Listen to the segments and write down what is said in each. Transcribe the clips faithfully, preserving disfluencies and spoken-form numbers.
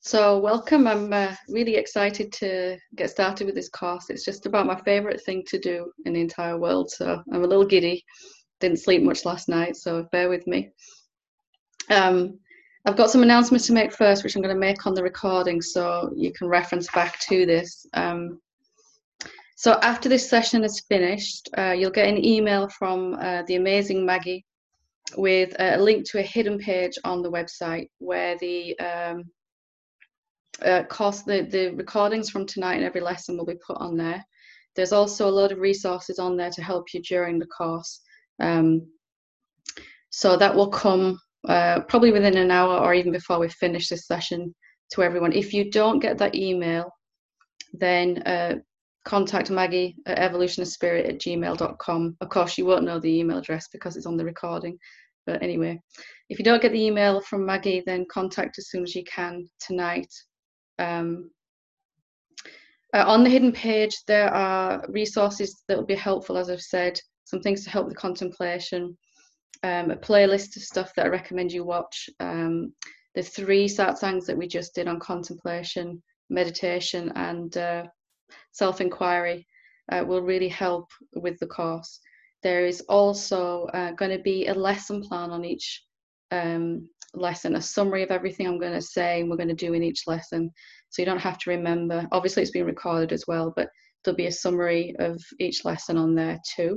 So welcome. I'm uh, really excited to get started with this course. It's just about my favorite thing to do in the entire world. So I'm a little giddy. Didn't sleep much last night, so bear with me. Um, I've got some announcements to make first, which I'm going to make on the recording, so you can reference back to this. Um, so after this session is finished, uh, you'll get an email from uh, the amazing Maggie with a link to a hidden page on the website where the um, uh, course, the, the recordings from tonight and every lesson will be put on there. There's also a load of resources on there to help you during the course. Um, so that will come uh, probably within an hour or even before we finish this session to everyone. If you don't get that email, then uh, contact Maggie at evolutionofspirit at gmail dot com. Of course, you won't know the email address because it's on the recording. But anyway, if you don't get the email from Maggie, then contact as soon as you can tonight. Um, uh, on the hidden page, there are resources that will be helpful, as I've said, some things to help with contemplation, um, a playlist of stuff that I recommend you watch, um, the three satsangs that we just did on contemplation, meditation, and uh, self-inquiry uh, will really help with the course. There is also uh, going to be a lesson plan on each um, lesson, a summary of everything I'm going to say and we're going to do in each lesson. So you don't have to remember. Obviously, it's being recorded as well, but there'll be a summary of each lesson on there too.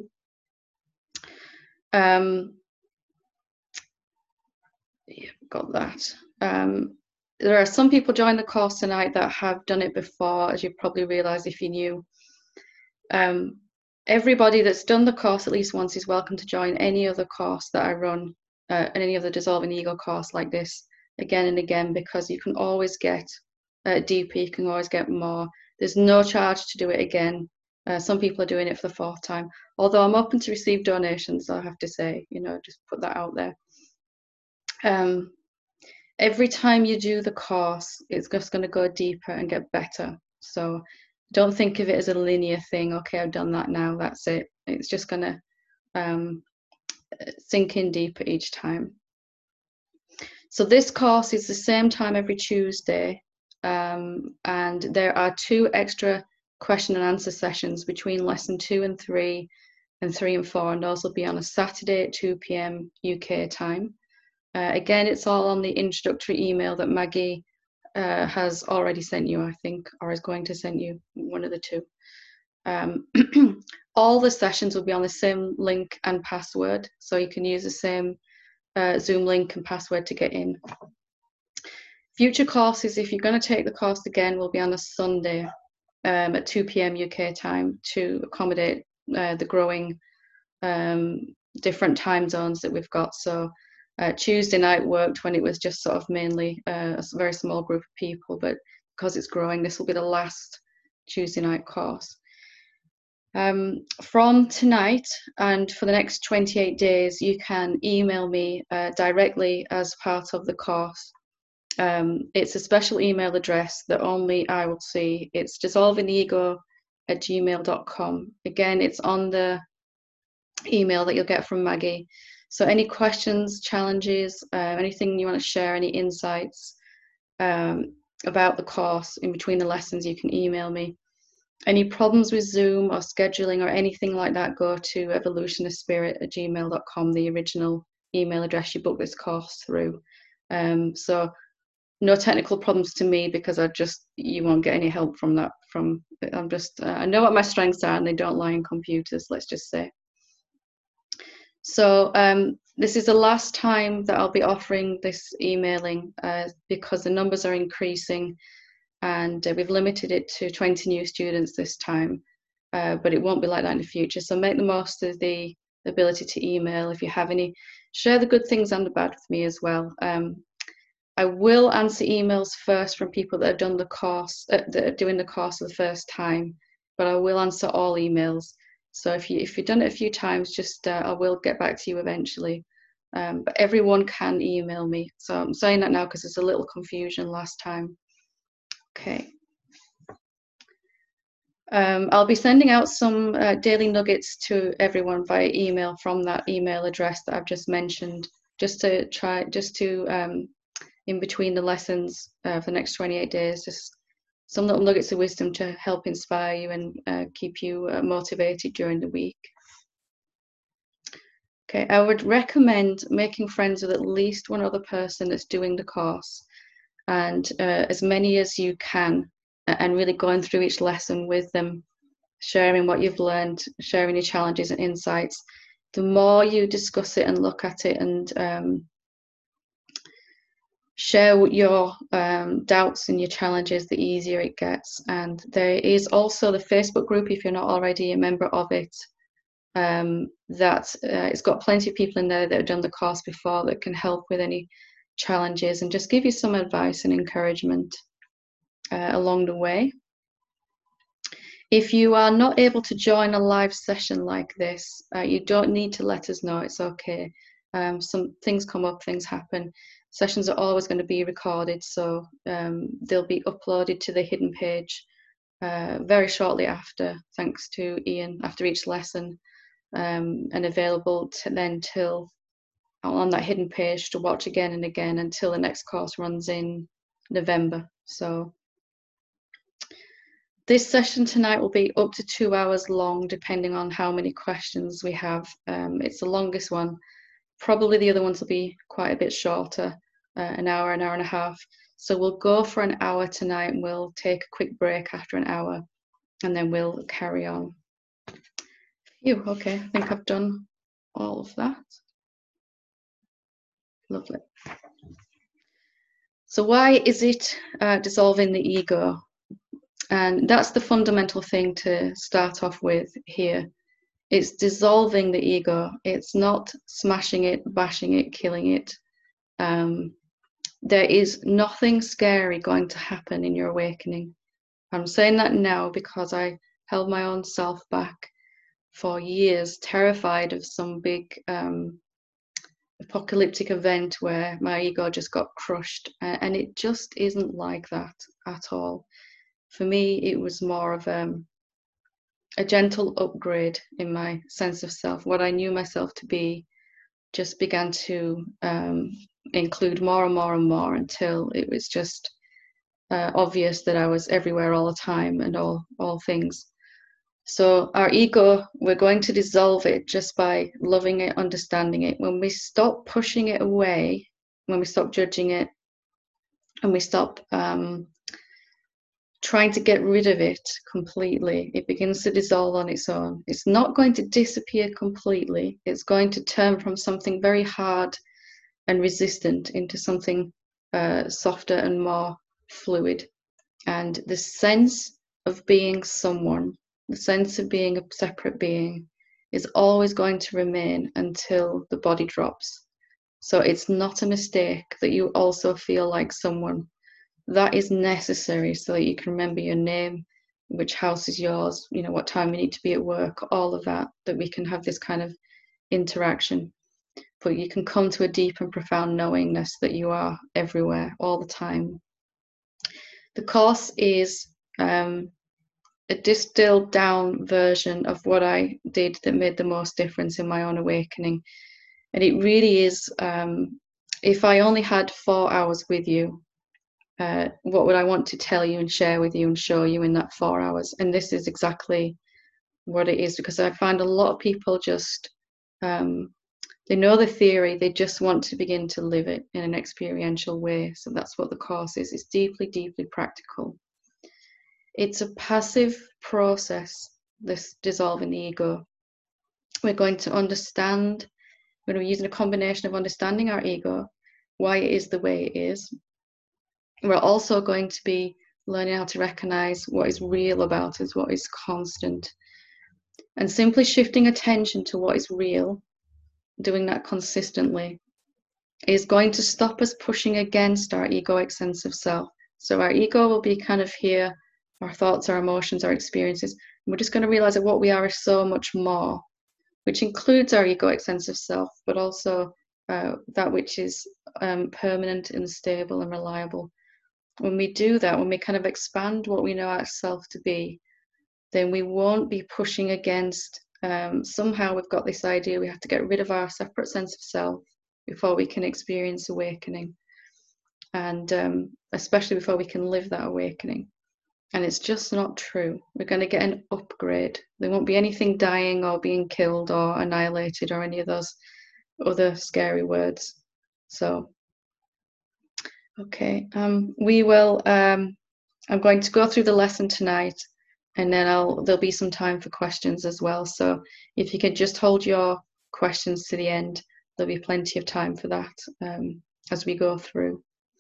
Um, yeah, got that. Um, there are some people joining the course tonight that have done it before, as you probably realised if you knew. Um, everybody that's done the course at least once is welcome to join any other course that I run, uh, and any other Dissolving Ego course like this again and again, because you can always get uh, deeper, you can always get more. There's no charge to do it again. Uh, some people are doing it for the fourth time, although I'm open to receive donations, I have to say, you know, just put that out there. Um, every time you do the course, it's just going to go deeper and get better. So don't think of it as a linear thing. Okay, I've done that now, that's it. It's just going to um, sink in deeper each time. So this course is the same time every Tuesday, um, and there are two extra question and answer sessions between lesson two and three and three and four, and those will be on a Saturday at two p m U K time. Uh, again, it's all on the introductory email that Maggie uh, has already sent you, I think, or is going to send you, one of the two. Um, all the sessions will be on the same link and password, so you can use the same uh, Zoom link and password to get in. Future courses, if you're going to take the course again, will be on a Sunday um, at two p m U K time to accommodate uh, the growing um, different time zones that we've got. So uh, Tuesday night worked when it was just sort of mainly uh, a very small group of people, but because it's growing, this will be the last Tuesday night course. Um, from tonight and for the next twenty-eight days, you can email me uh, directly as part of the course. Um, it's a special email address that only I will see. It's dissolvingego at gmail dot com. Again, it's on the email that you'll get from Maggie. So any questions, challenges, uh, anything you want to share, any insights um, about the course in between the lessons, you can email me. Any problems with Zoom or scheduling or anything like that, go to evolutionofspirit at gmail dot com, the original email address you booked this course through. Um, so no technical problems to me, because I just, you won't get any help from that. From I'm just, uh, I know what my strengths are and they don't lie in computers, let's just say. So um, this is the last time that I'll be offering this emailing uh, because the numbers are increasing, and uh, we've limited it to twenty new students this time, uh, but it won't be like that in the future. So make the most of the ability to email. If you have any, share the good things and the bad with me as well. Um, I will answer emails first from people that have done the course, uh, that are doing the course for the first time, but I will answer all emails. So if you if you've done it a few times, just uh, I will get back to you eventually. Um, but everyone can email me. So I'm saying that now because there's a little confusion last time. Okay. Um, I'll be sending out some uh, daily nuggets to everyone via email from that email address that I've just mentioned, just to try, just to um, in between the lessons uh, for the next twenty-eight days. Just some little nuggets of wisdom to help inspire you and uh, keep you uh, motivated during the week. Okay, I would recommend making friends with at least one other person that's doing the course, and uh, as many as you can, and really going through each lesson with them, sharing what you've learned, sharing your challenges and insights. The more you discuss it and look at it and um, share your um, doubts and your challenges, the easier it gets. And there is also the Facebook group, if you're not already a member of it, um, that uh, it's got plenty of people in there that have done the course before that can help with any challenges and just give you some advice and encouragement uh, along the way. If you are not able to join a live session like this, uh, you don't need to let us know, it's okay. Um, some things come up, things happen. Sessions are always going to be recorded, so um, they'll be uploaded to the hidden page uh, very shortly after, thanks to Ian, after each lesson, um, and available to then till on that hidden page to watch again and again until the next course runs in November. So this session tonight will be up to two hours long, depending on how many questions we have. Um, it's the longest one. Probably the other ones will be quite a bit shorter, uh, an hour, an hour and a half. So we'll go for an hour tonight and we'll take a quick break after an hour and then we'll carry on. Phew, okay, I think I've done all of that. Lovely. So why is it uh, dissolving the ego? And that's the fundamental thing to start off with here. It's dissolving the ego. It's not smashing it, bashing it, killing it. Um, there is nothing scary going to happen in your awakening. I'm saying that now because I held my own self back for years, terrified of some big um, apocalyptic event where my ego just got crushed. And it just isn't like that at all. For me, it was more of um, a gentle upgrade in my sense of self. What I knew myself to be just began to um, include more and more and more until it was just uh, obvious that I was everywhere all the time and all, all things. So our ego, we're going to dissolve it just by loving it, understanding it. When we stop pushing it away, when we stop judging it, and we stop um, trying to get rid of it completely, it begins to dissolve on its own. It's not going to disappear completely. It's going to turn from something very hard and resistant into something uh, softer and more fluid. And the sense of being someone, the sense of being a separate being, is always going to remain until the body drops. So it's not a mistake that you also feel like someone. That is necessary so that you can remember your name, which house is yours, you know, what time you need to be at work, all of that, that we can have this kind of interaction. But you can come to a deep and profound knowingness that you are everywhere, all the time. The course is um, a distilled down version of what I did that made the most difference in my own awakening. And it really is, um, if I only had four hours with you, Uh, what would I want to tell you and share with you and show you in that four hours? And this is exactly what it is, because I find a lot of people just, um, they know the theory, they just want to begin to live it in an experiential way. So that's what the course is. It's deeply, deeply practical. It's a passive process, this dissolving the ego. We're going to understand, we're going to be using a combination of understanding our ego, why it is the way it is. We're also going to be learning how to recognize what is real about us, what is constant. And simply shifting attention to what is real, doing that consistently, is going to stop us pushing against our egoic sense of self. So our ego will be kind of here, our thoughts, our emotions, our experiences. And we're just going to realize that what we are is so much more, which includes our egoic sense of self, but also uh, that which is um, permanent and stable and reliable. When we do that, when we kind of expand what we know ourselves to be, then we won't be pushing against, um, somehow we've got this idea we have to get rid of our separate sense of self before we can experience awakening. and um, especially before we can live that awakening. And it's just not true. We're going to get an upgrade. There won't be anything dying or being killed or annihilated or any of those other scary words. So, okay, um, we will. Um, I'm going to go through the lesson tonight, and then I'll there'll be some time for questions as well. So if you could just hold your questions to the end, there'll be plenty of time for that um, as we go through.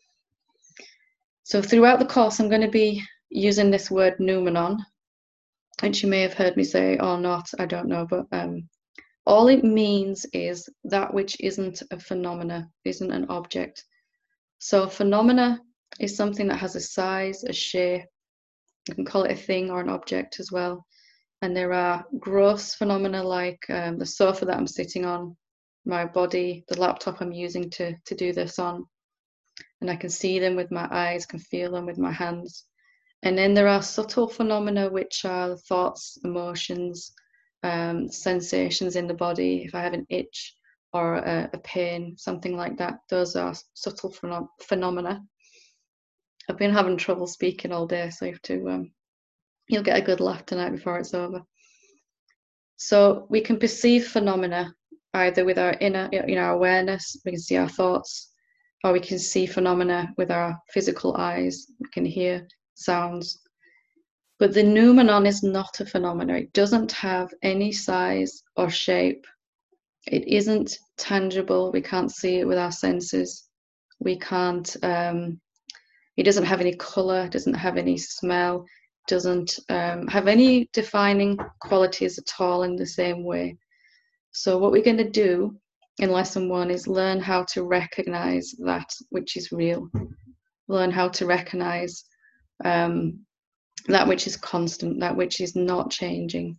So throughout the course, I'm going to be using this word noumenon, which you may have heard me say or not, I don't know, but um, all it means is that which isn't a phenomena, isn't an object. So phenomena is something that has a size, a shape. You can call it a thing or an object as well. And there are gross phenomena like um, the sofa that I'm sitting on, my body, the laptop I'm using to, to do this on. And I can see them with my eyes, can feel them with my hands. And then there are subtle phenomena, which are thoughts, emotions, um, sensations in the body. If I have an itch or a, a pain, something like that, those are subtle phenom phenomena. I've been having trouble speaking all day, so you have to, um, you'll get a good laugh tonight before it's over. So we can perceive phenomena either with our inner, you know, awareness. We can see our thoughts, or we can see phenomena with our physical eyes. We can hear sounds. But the noumenon is not a phenomenon. It doesn't have any size or shape. It isn't tangible. We can't see it with our senses. We can't, um, it doesn't have any color, doesn't have any smell, doesn't um, have any defining qualities at all in the same way. So what we're going to do in lesson one is learn how to recognize that which is real. Learn how to recognize um, that which is constant, that which is not changing.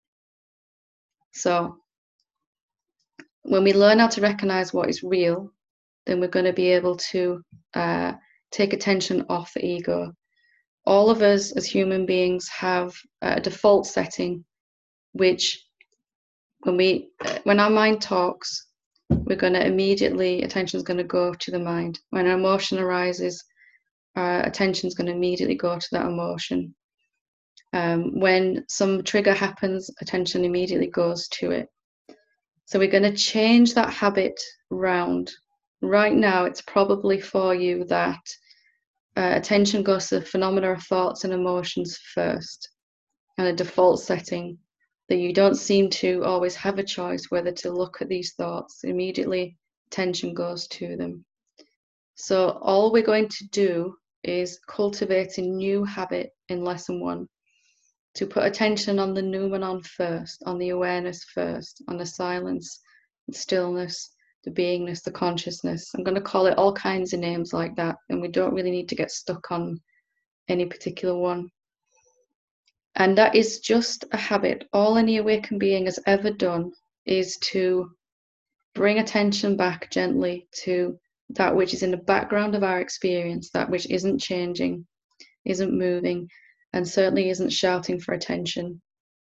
So when we learn how to recognize what is real, then we're going to be able to uh, take attention off the ego. All of us as human beings have a default setting, which when we, when our mind talks, we're going to immediately, attention is going to go to the mind. When an emotion arises, our attention is going to immediately go to that emotion. Um, when some trigger happens, attention immediately goes to it. So we're going to change that habit round. Right now, it's probably for you that uh, attention goes to the phenomena of thoughts and emotions first, and a default setting that you don't seem to always have a choice whether to look at these thoughts. Immediately, attention goes to them. So all we're going to do is cultivate a new habit in lesson one, to put attention on the noumenon first, on the awareness first, on the silence, the stillness, the beingness, the consciousness. I'm going to call it all kinds of names like that, and we don't really need to get stuck on any particular one. And that is just a habit. All any awakened being has ever done is to bring attention back gently to that which is in the background of our experience, that which isn't changing, isn't moving, and certainly isn't shouting for attention,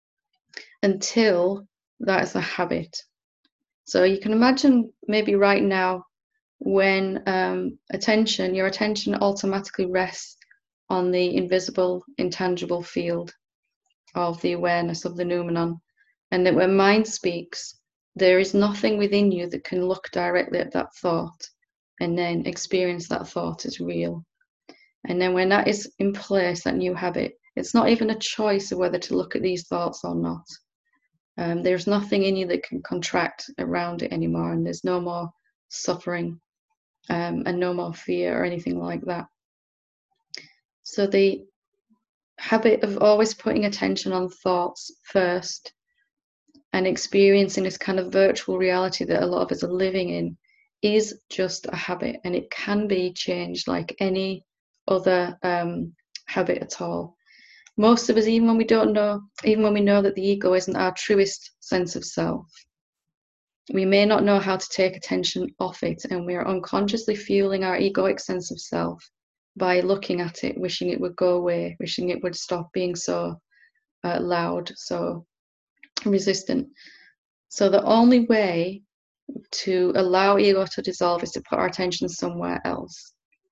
until that is a habit. So you can imagine maybe right now when um, attention, your attention automatically rests on the invisible, intangible field of the awareness of the noumenon, and that when mind speaks, there is nothing within you that can look directly at that thought and then experience that thought as real. And then when that is in place, that new habit, it's not even a choice of whether to look at these thoughts or not. Um, there's nothing in you that can contract around it anymore, and there's no more suffering um, and no more fear or anything like that. So the habit of always putting attention on thoughts first and experiencing this kind of virtual reality that a lot of us are living in is just a habit, and it can be changed like any other um, habit at all. Most of us, even when we don't know, even when we know that the ego isn't our truest sense of self, we may not know how to take attention off it, and we are unconsciously fueling our egoic sense of self by looking at it, wishing it would go away, wishing it would stop being so uh, loud, so resistant. So the only way to allow ego to dissolve is to put our attention somewhere else.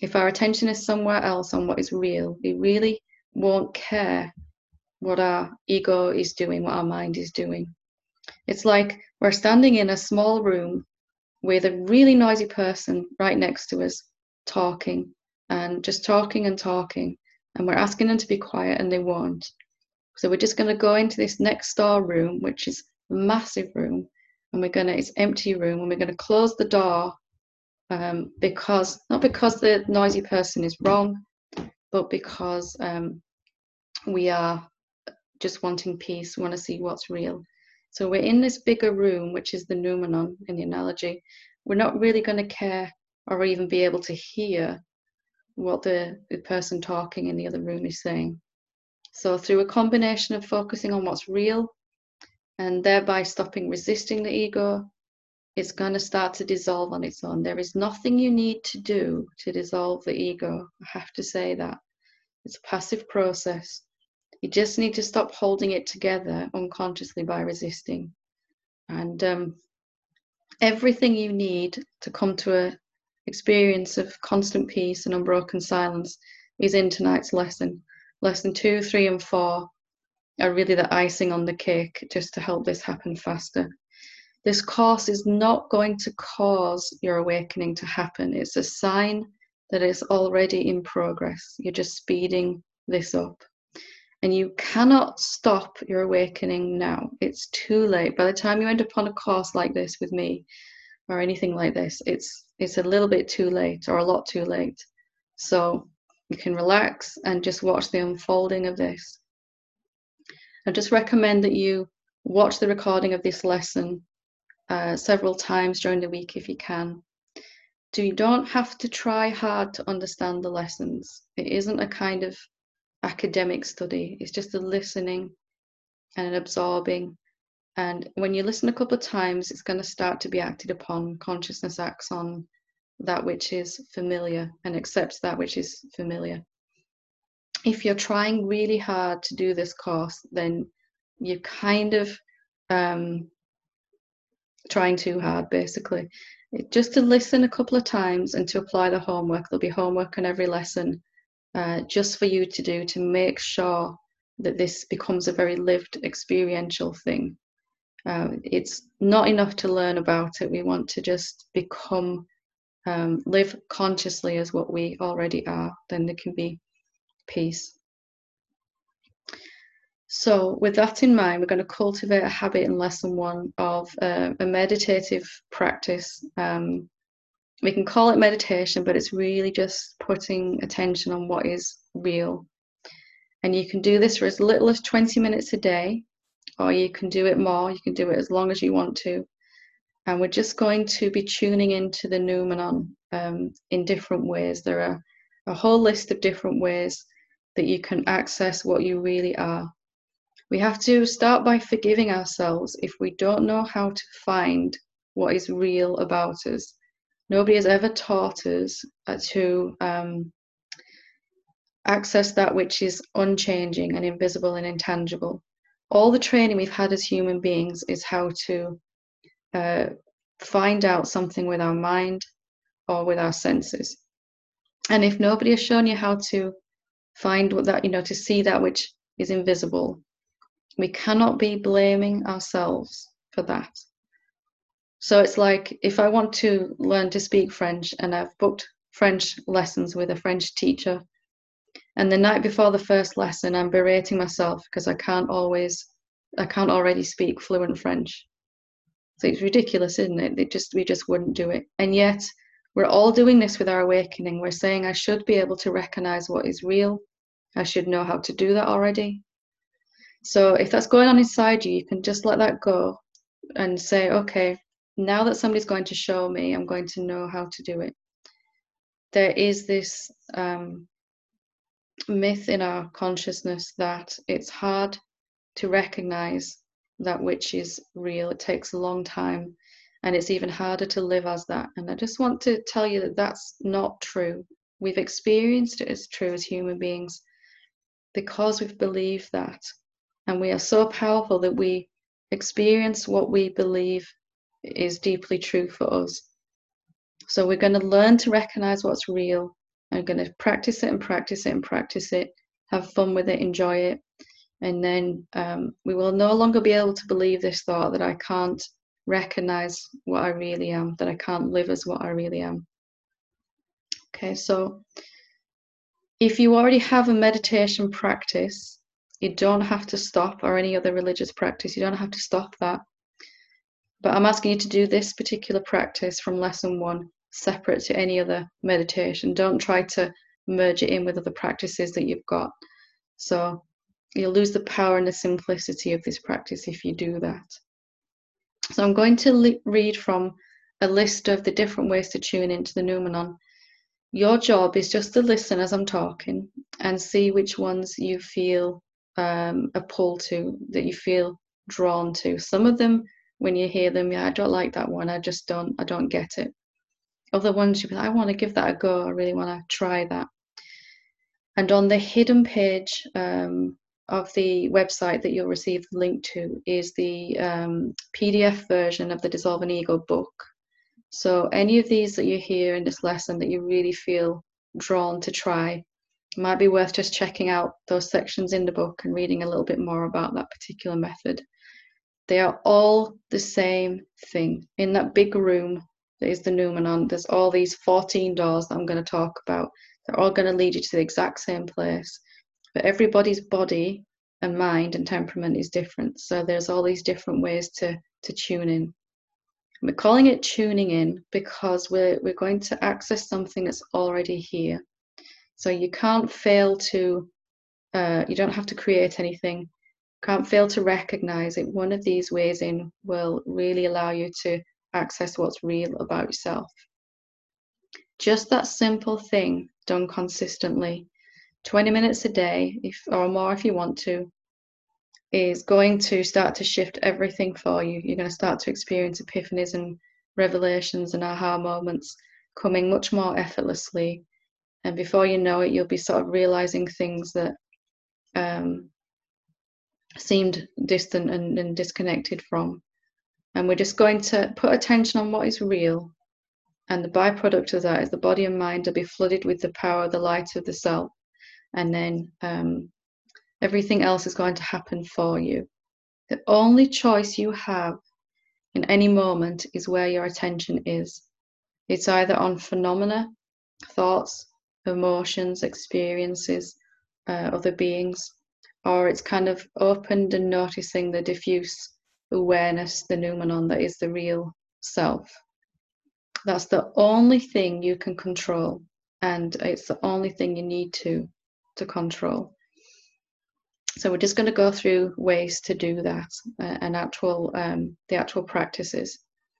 if our attention is somewhere else on what is real, we really won't care what our ego is doing, what our mind is doing. It's like we're standing in a small room with a really noisy person right next to us, talking and just talking and talking, and we're asking them to be quiet and they won't. So we're just going to go into this next door room, which is a massive room, and we're going to, it's empty room, and we're going to close the door um, because, not because the noisy person is wrong, but because um, we are just wanting peace, we want to see what's real. So we're in this bigger room, which is the noumenon in the analogy. We're not really going to care or even be able to hear what the, the person talking in the other room is saying. So through a combination of focusing on what's real and thereby stopping resisting the ego, it's going to start to dissolve on its own. There is nothing you need to do to dissolve the ego. I have to say that. It's a passive process. You just need to stop holding it together unconsciously by resisting. And um, everything you need to come to an experience of constant peace and unbroken silence is in tonight's lesson. Lesson two, three, and four are really the icing on the cake just to help this happen faster. This course is not going to cause your awakening to happen. It's a sign that it's already in progress. You're just speeding this up. And you cannot stop your awakening now. It's too late. By the time you end up on a course like this with me, or anything like this, it's it's a little bit too late, or a lot too late. So you can relax and just watch the unfolding of this. I just recommend that you watch the recording of this lesson uh, several times during the week if you can. So you don't have to try hard to understand the lessons. It isn't a kind of academic study. It's just a listening and an absorbing. And when you listen a couple of times, it's going to start to be acted upon. Consciousness acts on that which is familiar and accepts that which is familiar. If you're trying really hard to do this course, then you're kind of um, trying too hard, basically. It, just to listen a couple of times and to apply the homework. There'll be homework on every lesson uh, just for you to do to make sure that this becomes a very lived experiential thing. Uh, it's not enough to learn about it. We want to just become, um, live consciously as what we already are. Then there can be peace. So with that in mind, we're going to cultivate a habit in lesson one of uh, a meditative practice. Um, we can call it meditation, but it's really just putting attention on what is real. And you can do this for as little as twenty minutes a day, or you can do it more. You can do it as long as you want to. And we're just going to be tuning into the noumenon um, in different ways. There are a whole list of different ways that you can access what you really are. We have to start by forgiving ourselves if we don't know how to find what is real about us. Nobody has ever taught us to um, access that which is unchanging and invisible and intangible. All the training we've had as human beings is how to uh, find out something with our mind or with our senses. And if nobody has shown you how to find what that, you know, to see that which is invisible, we cannot be blaming ourselves for that. So it's like if I want to learn to speak French and I've booked French lessons with a French teacher, and the night before the first lesson I'm berating myself because I can't always, I can't already speak fluent French. So it's ridiculous, isn't it? It just, we just wouldn't do it. And yet we're all doing this with our awakening. We're saying I should be able to recognize what is real. I should know how to do that already. So if that's going on inside you, you can just let that go and say, okay, now that somebody's going to show me, I'm going to know how to do it. There is this um, myth in our consciousness that it's hard to recognize that which is real. It takes a long time, and it's even harder to live as that. And I just want to tell you that that's not true. We've experienced it as true as human beings because we've believed that. And we are so powerful that we experience what we believe is deeply true for us. So we're going to learn to recognize what's real, I'm going to practice it and practice it and practice it, have fun with it, enjoy it. And then um, we will no longer be able to believe this thought that I can't recognize what I really am, that I can't live as what I really am. Okay, so if you already have a meditation practice, you don't have to stop, or any other religious practice, you don't have to stop that. But I'm asking you to do this particular practice from lesson one, separate to any other meditation. Don't try to merge it in with other practices that you've got. So you'll lose the power and the simplicity of this practice if you do that. So I'm going to read from a list of the different ways to tune into the Noumenon. Your job is just to listen as I'm talking and see which ones you feel um, a pull to, that you feel drawn to. Some of them, when you hear them, yeah, I don't like that one. I just don't, I don't get it. Other ones, you'll be like, I want to give that a go. I really want to try that. And on the hidden page um, of the website that you'll receive the link to is the um, P D F version of the Dissolve an Ego book. So any of these that you hear in this lesson that you really feel drawn to try, it might be worth just checking out those sections in the book and reading a little bit more about that particular method. They are all the same thing. In that big room that is the Noumenon, there's all these fourteen doors that I'm going to talk about. They're all going to lead you to the exact same place. But everybody's body and mind and temperament is different. So there's all these different ways to, to tune in. We're calling it tuning in because we're, we're going to access something that's already here. So you can't fail to, uh, you don't have to create anything. Can't fail to recognize it. One of these ways in will really allow you to access what's real about yourself. Just that simple thing done consistently, twenty minutes a day, if or more if you want to, is going to start to shift everything for you. You're going to start to experience epiphanies and revelations and aha moments coming much more effortlessly. And before you know it, you'll be sort of realizing things that um, seemed distant and, and disconnected from. And we're just going to put attention on what is real. And the byproduct of that is the body and mind will be flooded with the power, the light of the self. And then um, everything else is going to happen for you. The only choice you have in any moment is where your attention is. It's either on phenomena, thoughts, emotions, experiences, uh, other beings, or it's kind of opened and noticing the diffuse awareness, the Noumenon that is the real self. That's the only thing you can control, and it's the only thing you need to to control. So we're just going to go through ways to do that, uh, and actual um, the actual practices.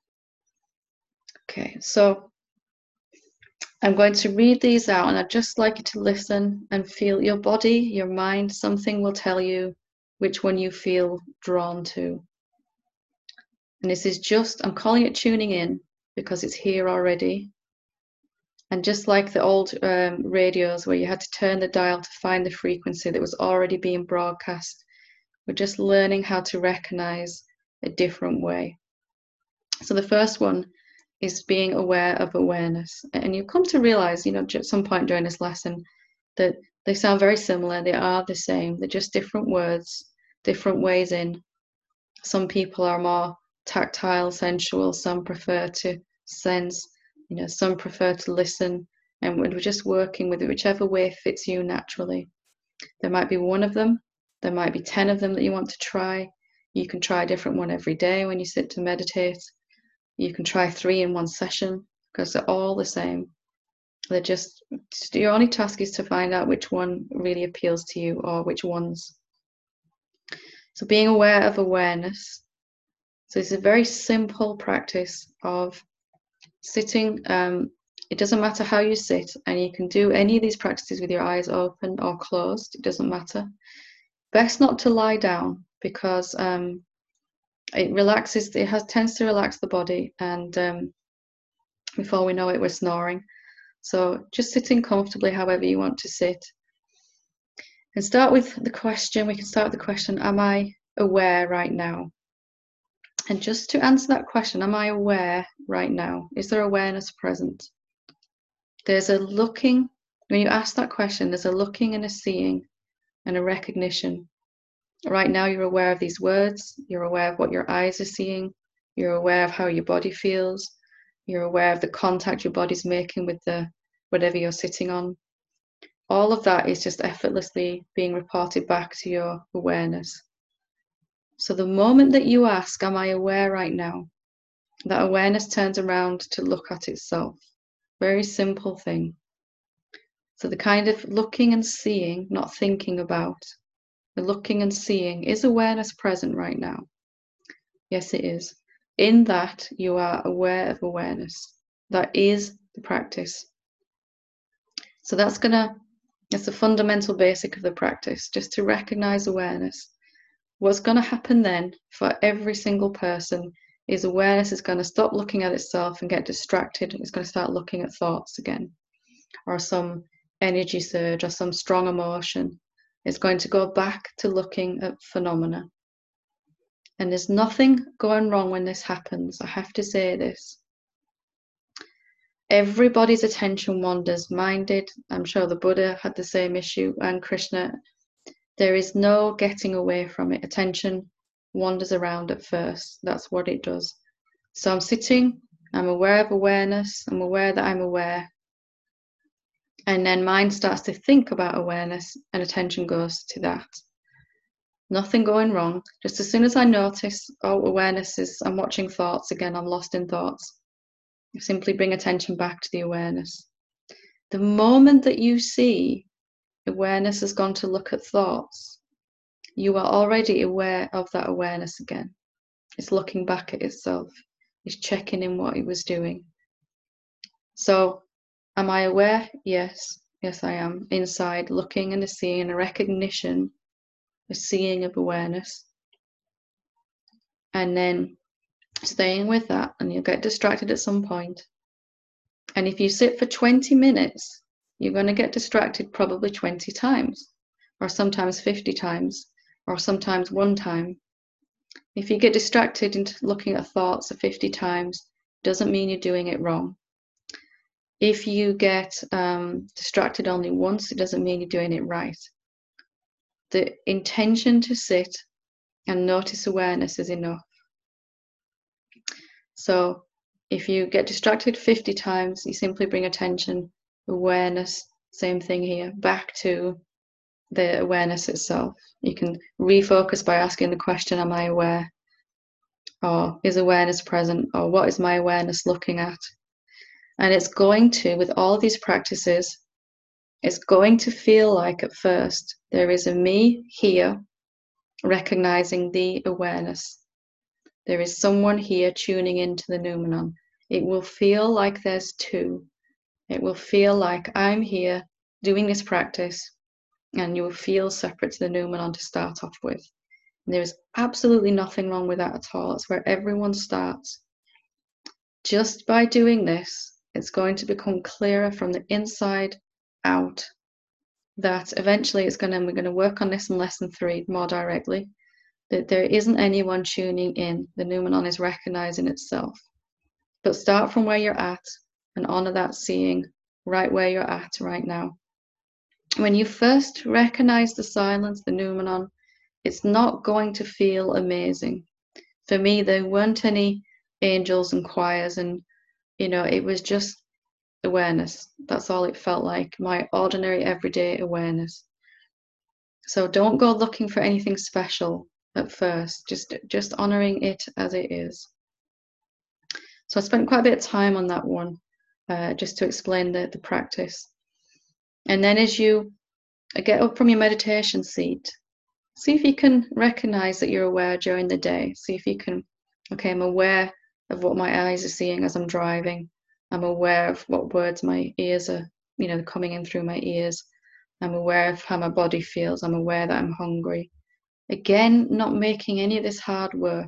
Okay, so I'm going to read these out, and I'd just like you to listen and feel your body, your mind. Something will tell you which one you feel drawn to. And this is just, I'm calling it tuning in because it's here already. And just like the old um, radios where you had to turn the dial to find the frequency that was already being broadcast, we're just learning how to recognize a different way. So the first one is being aware of awareness. And you come to realize, you know, at some point during this lesson, that they sound very similar. They are the same. They're just different words, different ways in. Some people are more tactile, sensual. Some prefer to sense. You know, some prefer to listen. And we're just working with it, whichever way fits you naturally. There might be one of them. There might be ten of them that you want to try. You can try a different one every day when you sit to meditate. You can try three in one session because they're all the same. They're just, just, your only task is to find out which one really appeals to you or which ones. So being aware of awareness. So it's a very simple practice of sitting. Um, it doesn't matter how you sit, and you can do any of these practices with your eyes open or closed. It doesn't matter. Best not to lie down because um, it relaxes, it has tends to relax the body, and um, before we know it, we're snoring. So just sitting comfortably however you want to sit. And start with the question, we can start with the question, am I aware right now? And just to answer that question, am I aware right now? Is there awareness present? There's a looking, When you ask that question, there's a looking and a seeing and a recognition. Right now, you're aware of these words, you're aware of what your eyes are seeing, you're aware of how your body feels, you're aware of the contact your body's making with the whatever you're sitting on. All of that is just effortlessly being reported back to your awareness. So the moment that you ask, am I aware right now? That awareness turns around to look at itself. Very simple thing. So the kind of looking and seeing, not thinking about, the looking and seeing, is awareness present right now? Yes, it is. In that, you are aware of awareness. That is the practice. So that's gonna, that's the fundamental basic of the practice, just to recognize awareness. What's gonna happen then for every single person is awareness is gonna stop looking at itself and get distracted. It's gonna start looking at thoughts again, or some energy surge, or some strong emotion. It's going to go back to looking at phenomena. And there's nothing going wrong when this happens. I have to say this. Everybody's attention wanders. Mine did. I'm sure the Buddha had the same issue, and Krishna. There is no getting away from it. Attention wanders around at first. That's what it does. So I'm sitting, I'm aware of awareness, I'm aware that I'm aware. And then mind starts to think about awareness, and attention goes to that. Nothing going wrong. Just as soon as I notice, oh, awareness is, I'm watching thoughts again, I'm lost in thoughts. You simply bring attention back to the awareness. The moment that you see awareness has gone to look at thoughts, you are already aware of that awareness again. It's looking back at itself. It's checking in what it was doing. So, am I aware? Yes. Yes, I am. Inside, looking and seeing, and a recognition, a seeing of awareness. And then staying with that, and you'll get distracted at some point. And if you sit for twenty minutes, you're going to get distracted probably twenty times, or sometimes fifty times, or sometimes one time. If you get distracted into looking at thoughts fifty times, doesn't mean you're doing it wrong. If you get um, distracted only once, it doesn't mean you're doing it right. The intention to sit and notice awareness is enough. So if you get distracted fifty times, you simply bring attention, awareness, same thing here, back to the awareness itself. You can refocus by asking the question, am I aware? Or is awareness present? Or what is my awareness looking at? And it's going to, with all these practices, it's going to feel like at first there is a me here recognizing the awareness. There is someone here tuning into the noumenon. It will feel like there's two. It will feel like I'm here doing this practice, and you will feel separate to the noumenon to start off with. And there is absolutely nothing wrong with that at all. It's where everyone starts. Just by doing this, it's going to become clearer from the inside out that eventually it's going to, we're going to work on this in lesson three more directly, that there isn't anyone tuning in. The noumenon is recognizing itself. But start from where you're at and honor that seeing right where you're at right now. When you first recognize the silence, the noumenon, it's not going to feel amazing. For me, there weren't any angels and choirs, and you know, it was just awareness. That's all it felt like, my ordinary everyday awareness. So don't go looking for anything special at first, just just honoring it as it is. So I spent quite a bit of time on that one, uh, just to explain the, the practice. And then as you get up from your meditation seat, see if you can recognize that you're aware during the day. See if you can, okay, I'm aware of what my eyes are seeing as I'm driving. I'm aware of what words my ears are, you know, coming in through my ears. I'm aware of how my body feels. I'm aware that I'm hungry. Again, not making any of this hard work.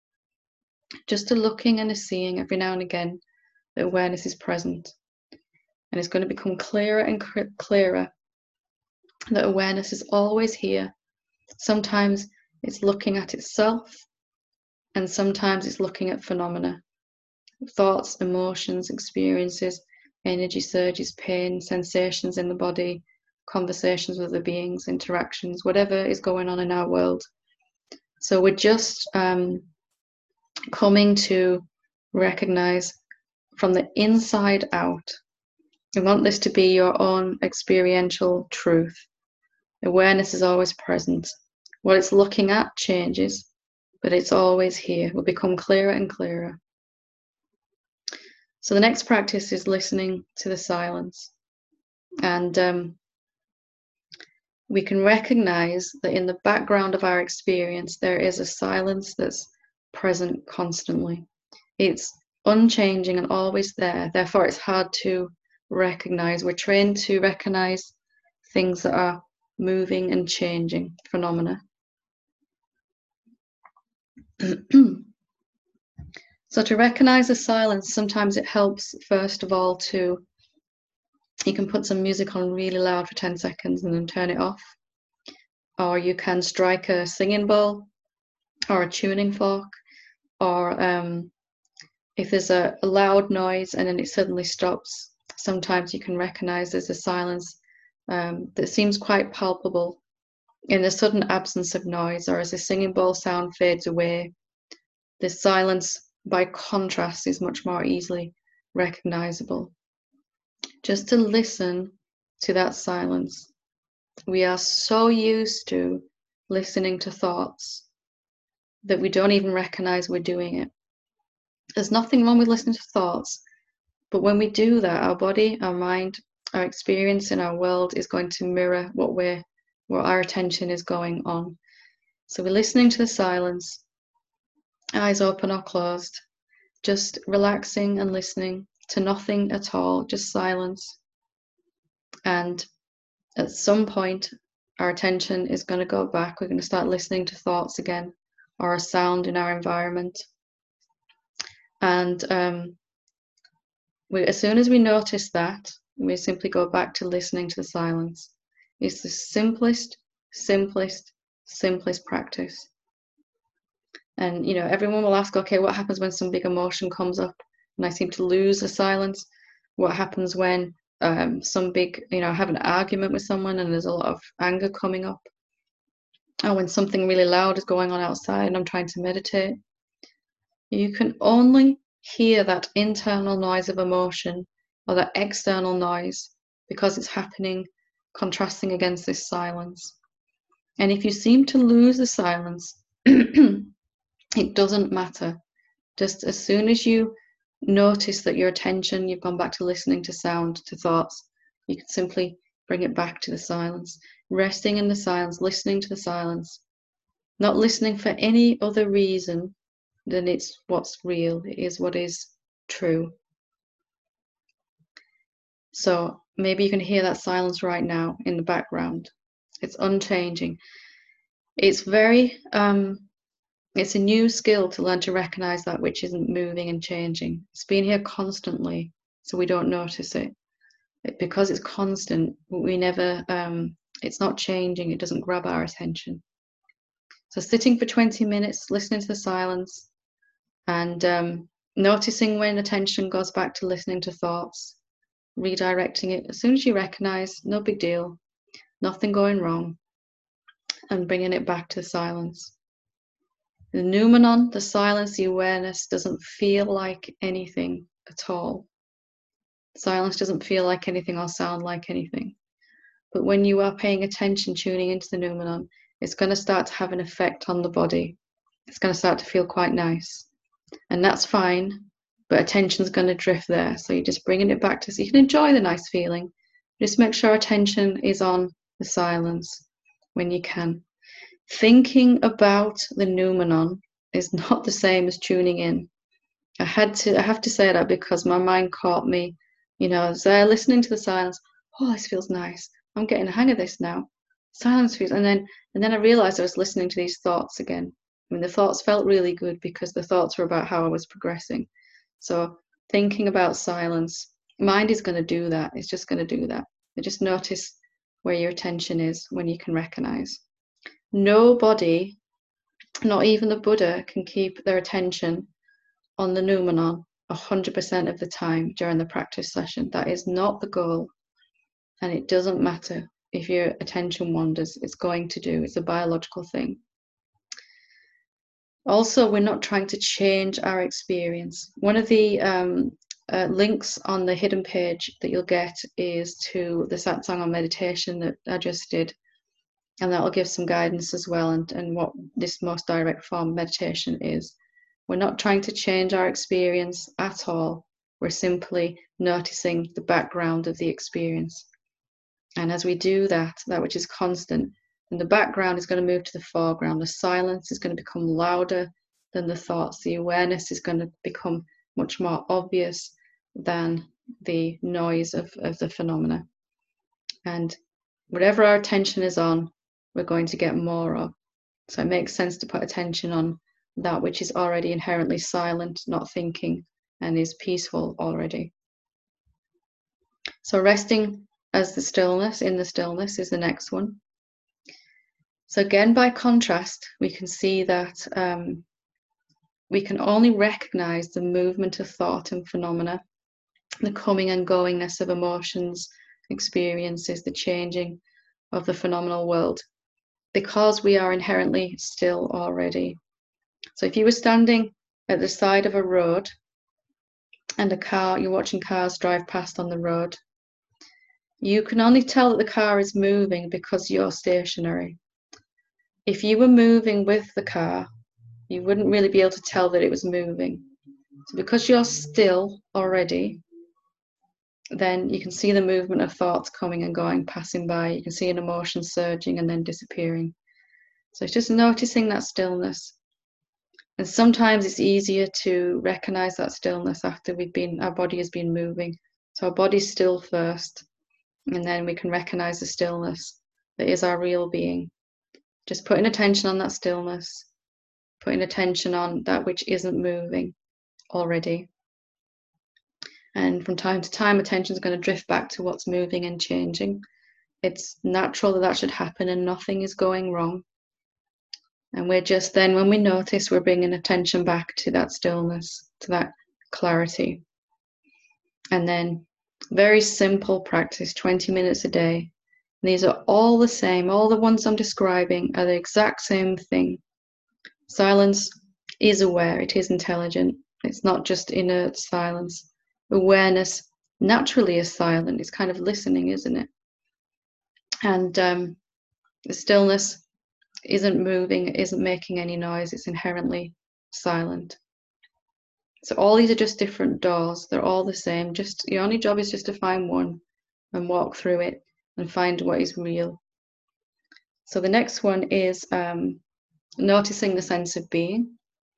Just a looking and a seeing every now and again that awareness is present. And it's going to become clearer and clearer that awareness is always here. Sometimes it's looking at itself, and sometimes it's looking at phenomena, thoughts, emotions, experiences. energy surges, pain, sensations in the body, conversations with other beings, interactions, whatever is going on in our world. So we're just um, coming to recognize from the inside out. We want this to be your own experiential truth. Awareness is always present. What it's looking at changes, but it's always here. It will become clearer and clearer. So the next practice is listening to the silence. And um, we can recognize that in the background of our experience, there is a silence that's present constantly. It's unchanging and always there. Therefore, it's hard to recognize. We're trained to recognize things that are moving and changing phenomena. So to recognize the silence, sometimes it helps, first of all, to, you can put some music on really loud for ten seconds and then turn it off. Or you can strike a singing bowl or a tuning fork, or um, if there's a, a loud noise and then it suddenly stops, sometimes you can recognize there's a silence um, that seems quite palpable in the sudden absence of noise, or as the singing bowl sound fades away, the silence by contrast is much more easily recognizable. Just to listen to that silence. We are so used to listening to thoughts that we don't even recognize we're doing it. There's nothing wrong with listening to thoughts, but when we do that, our body, our mind, our experience in our world is going to mirror what we're, what our attention is going on. So we're listening to the silence, eyes open or closed, just relaxing and listening to nothing at all, just silence. And at some point, our attention is going to go back. We're going to start listening to thoughts again, or a sound in our environment. And um, we, as soon as we notice that, we simply go back to listening to the silence. It's the simplest, simplest, simplest practice. And, you know, everyone will ask, okay, what happens when some big emotion comes up and I seem to lose the silence? What happens when um, some big, you know, I have an argument with someone and there's a lot of anger coming up? Or when something really loud is going on outside and I'm trying to meditate? You can only hear that internal noise of emotion or that external noise because it's happening, contrasting against this silence. And if you seem to lose the silence, it doesn't matter. Just as soon as you notice that your attention, you've gone back to listening to sound, to thoughts, you can simply bring it back to the silence. Resting in the silence, listening to the silence, not listening for any other reason than it's what's real, it is what is true. So maybe you can hear that silence right now in the background. It's unchanging. It's very, um, it's a new skill to learn to recognize that which isn't moving and changing. It's been here constantly, so we don't notice it. it because it's constant, we never, um, it's not changing, it doesn't grab our attention. So sitting for twenty minutes, listening to the silence, and um, noticing when attention goes back to listening to thoughts, redirecting it as soon as you recognize, no big deal, nothing going wrong, and bringing it back to silence. The noumenon, the silence, the awareness doesn't feel like anything at all. Silence doesn't feel like anything or sound like anything. But when you are paying attention, tuning into the noumenon, it's going to start to have an effect on the body. It's going to start to feel quite nice. And that's fine, but attention's going to drift there. So you're just bringing it back to, so you can enjoy the nice feeling. Just make sure attention is on the silence when you can. Thinking about the noumenon is not the same as tuning in. I had to, I have to say that because my mind caught me, you know, as they're listening to the silence. Oh, this feels nice. I'm getting a hang of this now. Silence feels, and then, and then I realized I was listening to these thoughts again. I mean, the thoughts felt really good because the thoughts were about how I was progressing. So thinking about silence, mind is going to do that. It's just going to do that. You just notice where your attention is when you can recognize. Nobody, not even the Buddha, can keep their attention on the noumenon one hundred percent of the time during the practice session. That is not the goal. And it doesn't matter if your attention wanders, it's going to do. It's a biological thing. Also, we're not trying to change our experience. One of the um, uh, links on the hidden page that you'll get is to the satsang on meditation that I just did. And that'll give some guidance as well, and, and what this most direct form of meditation is. We're not trying to change our experience at all. We're simply noticing the background of the experience. And as we do that, that which is constant, and the background is going to move to the foreground. The silence is going to become louder than the thoughts. The awareness is going to become much more obvious than the noise of, of the phenomena. And whatever our attention is on, we're going to get more of. So it makes sense to put attention on that which is already inherently silent, not thinking, and is peaceful already. So resting as the stillness, in the stillness, is the next one. So again, by contrast, we can see that um, we can only recognize the movement of thought and phenomena, the coming and goingness of emotions, experiences, the changing of the phenomenal world, because we are inherently still already. So if you were standing at the side of a road and a car, you're watching cars drive past on the road, you can only tell that the car is moving because you're stationary. If you were moving with the car, you wouldn't really be able to tell that it was moving. So because you're still already, then you can see the movement of thoughts coming and going, passing by. You can see an emotion surging and then disappearing. So it's just noticing that stillness. And sometimes it's easier to recognize that stillness after we've been, our body has been moving. So our body's still first, and then we can recognize the stillness that is our real being. Just putting attention on that stillness, putting attention on that which isn't moving already. And from time to time, attention is going to drift back to what's moving and changing. It's natural that that should happen, and nothing is going wrong. And we're just then, when we notice, we're bringing attention back to that stillness, to that clarity. And then very simple practice, twenty minutes a day. These are all the same. All the ones I'm describing are the exact same thing. Silence is aware. It is intelligent. It's not just inert silence. Awareness naturally is silent. It's kind of listening, isn't it? And um, the stillness isn't moving, it isn't making any noise. It's inherently silent. So all these are just different doors. They're all the same. Just your only job is just to find one and walk through it and find what is real. So the next one is um, noticing the sense of being.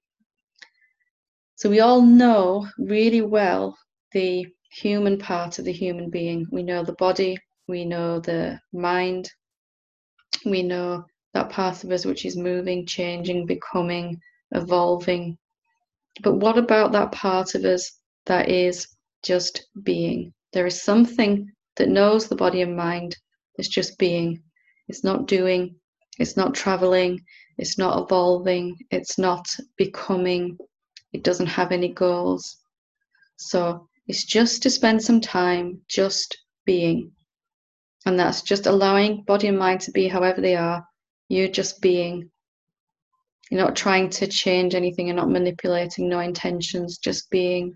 So we all know really well the human part of the human being. We know the body, we know the mind, we know that part of us which is moving, changing, becoming, evolving. But what about that part of us that is just being? There is something that knows the body and mind. It's just being. It's not doing. It's not traveling. It's not evolving. It's not becoming. It doesn't have any goals. So it's just to spend some time just being. And that's just allowing body and mind to be however they are. You're just being. You're not trying to change anything. You're not manipulating, no intentions, just being.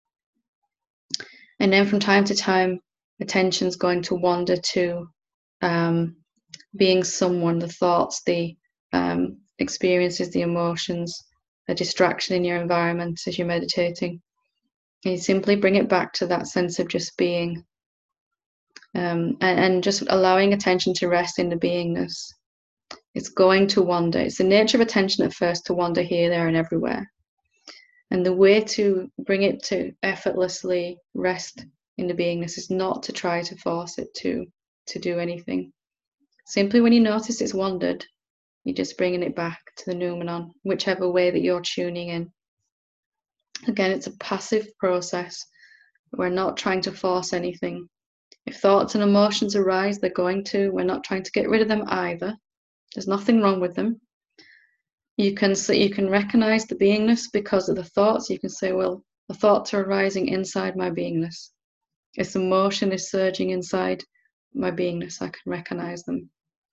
And then from time to time, attention's going to wander to um, being someone, the thoughts, the um, experiences, the emotions, a distraction in your environment as you're meditating. And you simply bring it back to that sense of just being, um, and, and just allowing attention to rest in the beingness. It's going to wander. It's the nature of attention at first to wander here, there, and everywhere. And the way to bring it to effortlessly rest in the beingness is not to try to force it to, to do anything. Simply when you notice it's wandered, you're just bringing it back to the noumenon, whichever way that you're tuning in. Again, it's a passive process. We're not trying to force anything. If thoughts and emotions arise, they're going to. We're not trying to get rid of them either. There's nothing wrong with them. You can see, you can recognize the beingness because of the thoughts. You can say, well, The thoughts are arising inside my beingness. This emotion is surging inside my beingness. I can recognize them.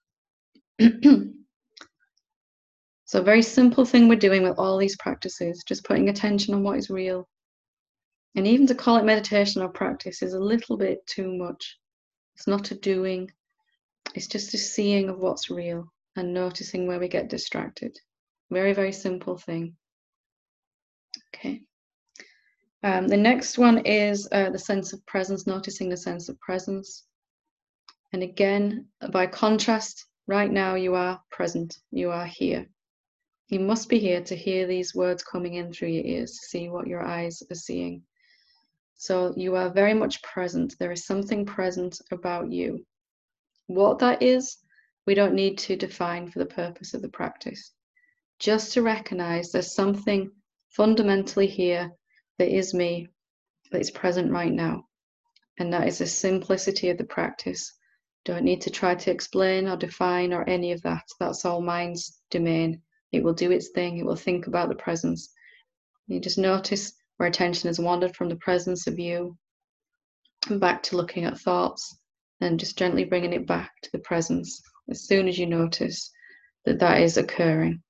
So a very simple thing we're doing with all these practices, just putting attention on what is real. And even to call it meditation or practice is a little bit too much. It's not a doing, it's just a seeing of what's real and noticing where we get distracted. Very, very simple thing. Okay. Um, the next one is uh, the sense of presence, noticing the sense of presence. And again, by contrast, right now you are present, you are here. You must be here to hear these words coming in through your ears, to see what your eyes are seeing. So you are very much present. There is something present about you. What that is, we don't need to define for the purpose of the practice. Just to recognize there's something fundamentally here that is me, that is present right now. And that is the simplicity of the practice. Don't need to try to explain or define or any of that. That's all mind's domain. It will do its thing. It will think about the presence. You just notice where attention has wandered from the presence of you and back to looking at thoughts, and just gently bringing it back to the presence as soon as you notice that that is occurring.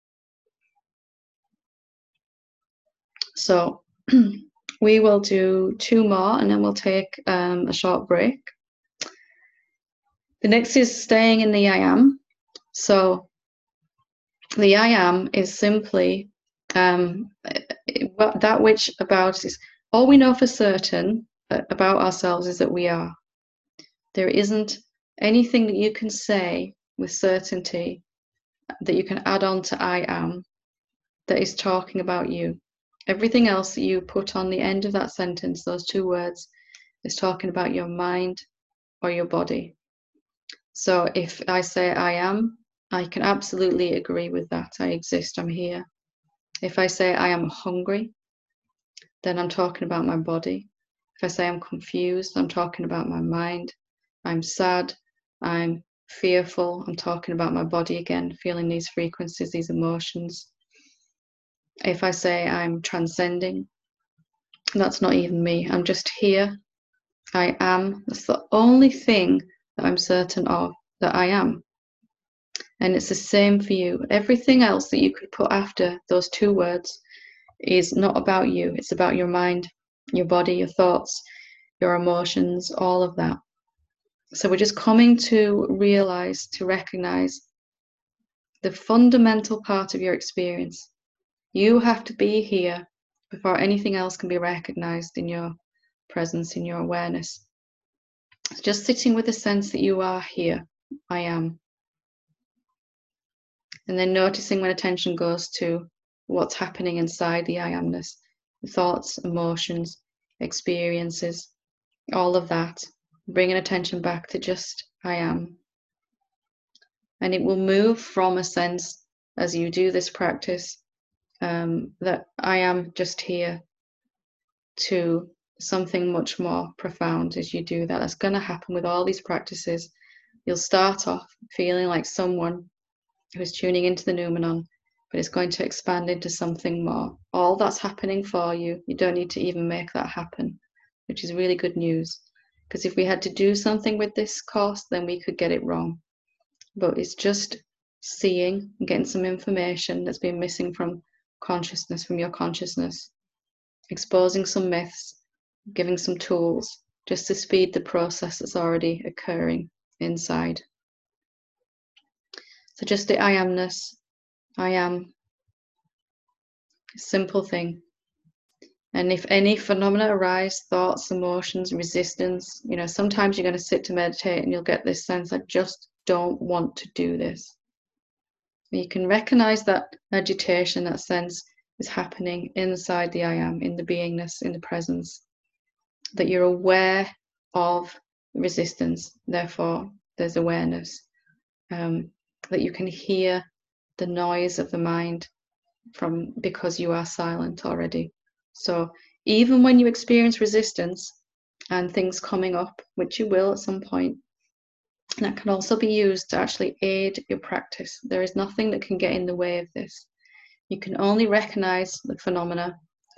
So we will do two more and then we'll take um, a short break. The next is staying in the I am. So the I am is simply um, that which about is all we know for certain about ourselves is that we are. There isn't anything that you can say with certainty that you can add on to I am that is talking about you. Everything else that you put on the end of that sentence, those two words, is talking about your mind or your body. So if I say I am, I can absolutely agree with that. I exist, I'm here. If I say I am hungry, then I'm talking about my body. If I say I'm confused, I'm talking about my mind. I'm sad, I'm fearful, I'm talking about my body again, feeling these frequencies, these emotions. If I say I'm transcending, that's not even me. I'm just here. I am. That's the only thing that I'm certain of, that I am. And it's the same for you. Everything else that you could put after those two words is not about you. It's about your mind, your body, your thoughts, your emotions, all of that. So we're just coming to realize, to recognize the fundamental part of your experience. You have to be here before anything else can be recognized in your presence, in your awareness. Just sitting with the sense that you are here. I am. And then noticing when attention goes to what's happening inside the I amness, thoughts, emotions, experiences, all of that, bringing attention back to just I am. And it will move from a sense, as you do this practice, um, that I am just here, to something much more profound as you do that. That's going to happen with all these practices. You'll start off feeling like someone who is tuning into the Noumenon, but it's going to expand into something more. All that's happening for you. You don't need to even make that happen, which is really good news. Because if we had to do something with this course, then we could get it wrong. But it's just seeing and getting some information that's been missing from consciousness, from your consciousness, exposing some myths, giving some tools, just to speed the process that's already occurring inside. So just the I amness, I am, simple thing. And if any phenomena arise, thoughts, emotions, resistance, you know, sometimes you're going to sit to meditate and you'll get this sense, I just don't want to do this. You can recognize that agitation, that sense is happening inside the I am, in the beingness, in the presence, that you're aware of resistance, therefore there's awareness, um, that you can hear the noise of the mind from because you are silent already. So even when you experience resistance and things coming up, which you will at some point, that can also be used to actually aid your practice. There is nothing that can get in the way of this. You can only recognize the phenomena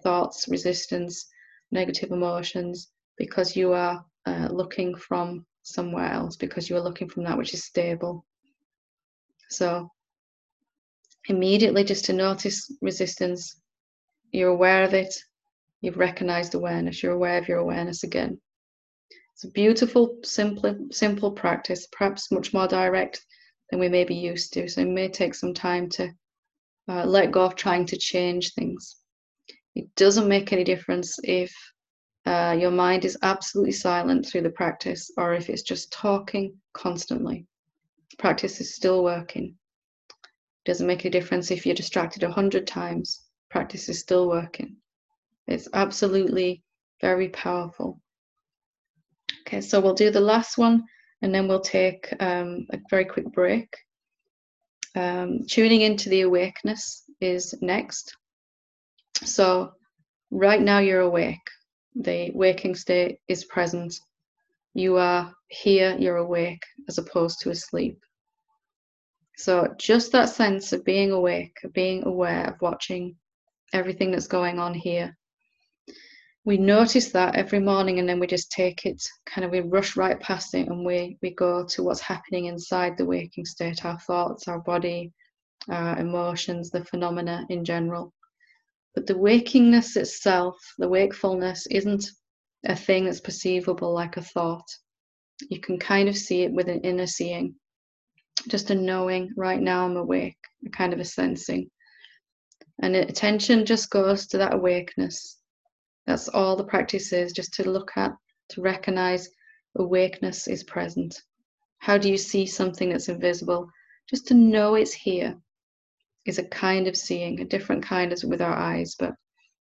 thoughts, resistance, negative emotions, because you are uh, looking from somewhere else, because you are looking from that which is stable. So immediately just to notice resistance, you're aware of it, you've recognized awareness, you're aware of your awareness again. It's a beautiful, simple, simple practice, perhaps much more direct than we may be used to. So it may take some time to uh, let go of trying to change things. It doesn't make any difference if uh, your mind is absolutely silent through the practice or if it's just talking constantly. Practice is still working. It doesn't make a difference if you're distracted a hundred times. Practice is still working. It's absolutely very powerful. Okay, so we'll do the last one and then we'll take um, a very quick break. Um, tuning into the awakeness is next. So right now you're awake. The waking state is present. You are here, you're awake, as opposed to asleep. So just that sense of being awake, of being aware, of watching everything that's going on here. We notice that every morning and then we just take it, kind of we rush right past it and we, we go to what's happening inside the waking state, our thoughts, our body, our emotions, the phenomena in general. But the wakingness itself, the wakefulness, isn't a thing that's perceivable like a thought. You can kind of see it with an inner seeing, just a knowing, right now I'm awake, a kind of a sensing. And attention just goes to that awakeness. That's all the practice is, just to look at, to recognize awakeness is present. How do you see something that's invisible? Just to know it's here is a kind of seeing, a different kind as with our eyes. But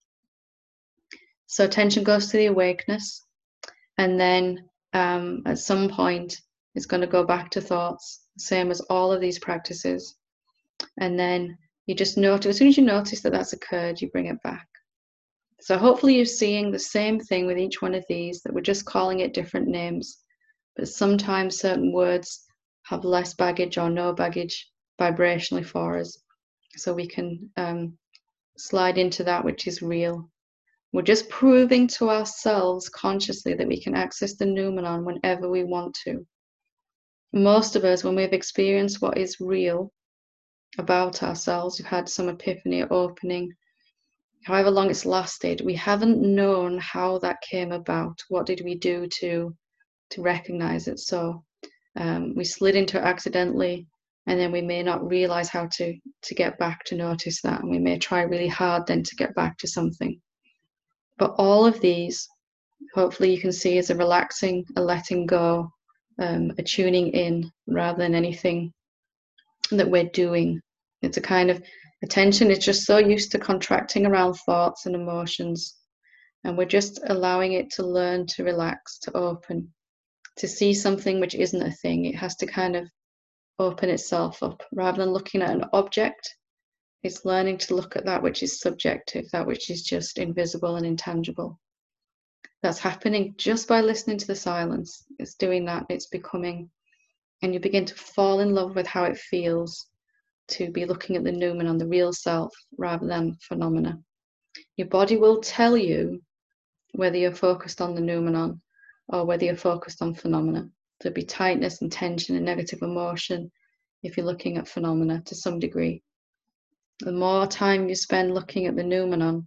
so attention goes to the awakeness, and then um, at some point it's going to go back to thoughts, same as all of these practices. And then you just notice, as soon as you notice that that's occurred, you bring it back. So hopefully you're seeing the same thing with each one of these, that we're just calling it different names. But sometimes certain words have less baggage or no baggage vibrationally for us. So we can um, slide into that which is real. We're just proving to ourselves consciously that we can access the noumenon whenever we want to. Most of us, when we've experienced what is real about ourselves, we've had some epiphany or opening, however long it's lasted, we haven't known how that came about. What did we do to to recognize it? So um, we slid into it accidentally, and then we may not realize how to to get back to notice that, and we may try really hard then to get back to something. But all of these, hopefully you can see, as a relaxing, a letting go, um, a tuning in, rather than anything that we're doing. It's a kind of attention is just so used to contracting around thoughts and emotions, and we're just allowing it to learn to relax, to open, to see something which isn't a thing. It has to kind of open itself up rather than looking at an object. It's learning to look at that which is subjective, that which is just invisible and intangible. That's happening just by listening to the silence. It's doing that, it's becoming, and you begin to fall in love with how it feels to be looking at the noumenon, the real self, rather than phenomena. Your body will tell you whether you're focused on the noumenon or whether you're focused on phenomena. There'll be tightness and tension and negative emotion if you're looking at phenomena to some degree. The more time you spend looking at the noumenon,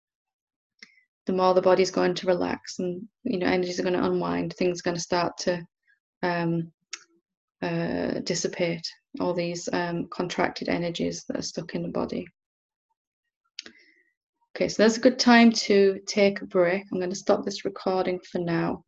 the more the body's going to relax, and you know, energies are going to unwind, things are going to start to um, uh, dissipate, all these um, contracted energies that are stuck in the body. Okay, so that's a good time to take a break. I'm going to stop this recording for now.